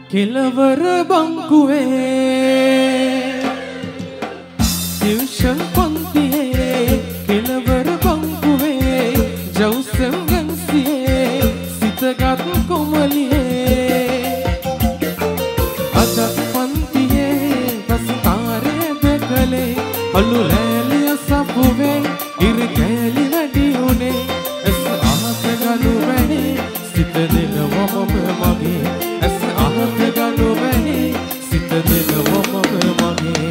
කෙලවර බංකුවේ ටියුෂන් පන්තියේ කෙලවර බංකුවේ ජවුසම් ගන්සියේ සිතගත් කොමලියේ අද පන්තියේ පස්තාරේ දෙකලේ අලු ලෑලිය සපුවේ ඉර කෑලි වැඩි උනේ ඇස් අහස ගලු වැනේ සිත දෙලවම මගේ ඇස් අහස ගලු වැනේ සිත දෙලවම මගේ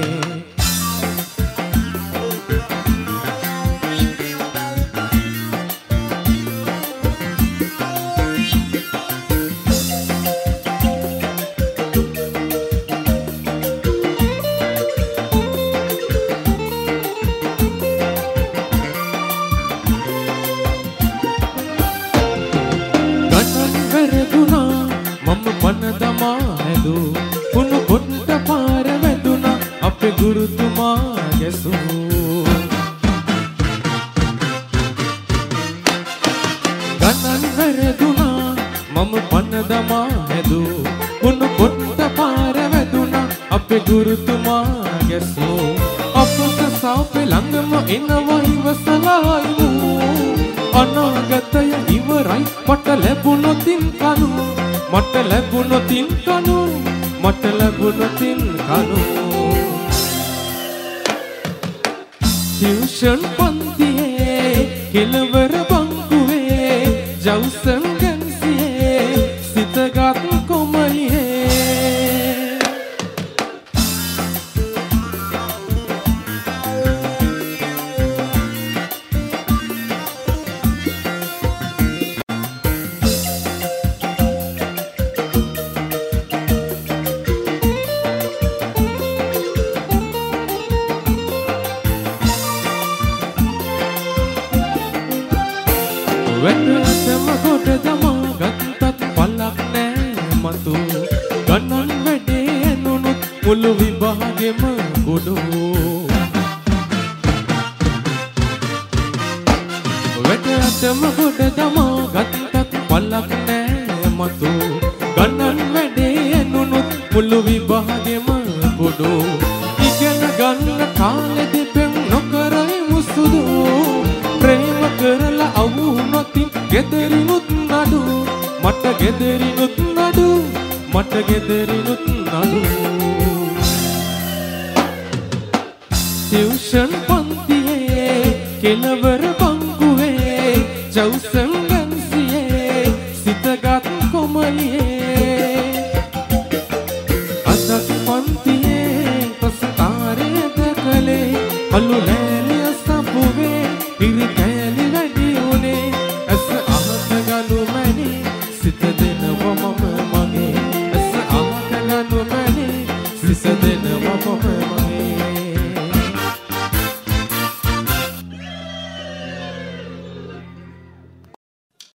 ටියුෂන් පන්තියේ කෙලවර බංකුවේ ජවුසම් ගන්සියේ සිතගත් කොමලියේ වැටසම කොට දමා ගත්තත් පලක් නෑ මතු ගණන් වැඩේ ඇනුනුත් මුළු විභාගෙම ගොඩු වැටසම කොට දමා ගත්තත් පලක් නෑ මතු ගණන් වැඩේ ඇනුනුත් මුළු විභාගෙම ගොඩු ඉගෙන ගන්න කාලෙදි පෙන් නොකරයි මුසුදු ප්‍රේම කරලා අවුනොතින් ගෙදරිනුත් නඩු මට ගෙදරිනුත් නඩු මට ගෙදරිනුත් නඩු ටියුෂන් පන්තියේ කෙලවර බංකුවේ ජවුසම් ගන්සියේ සිතගත් කොමලියේ අද පන්තියේ පස්තාරේ දෙකලේ අලු ලෑලිය සපුවේ ඉර කෑලි වැඩි උනේ ඇස් අහස ගලු මැනේ සිත දෙනවම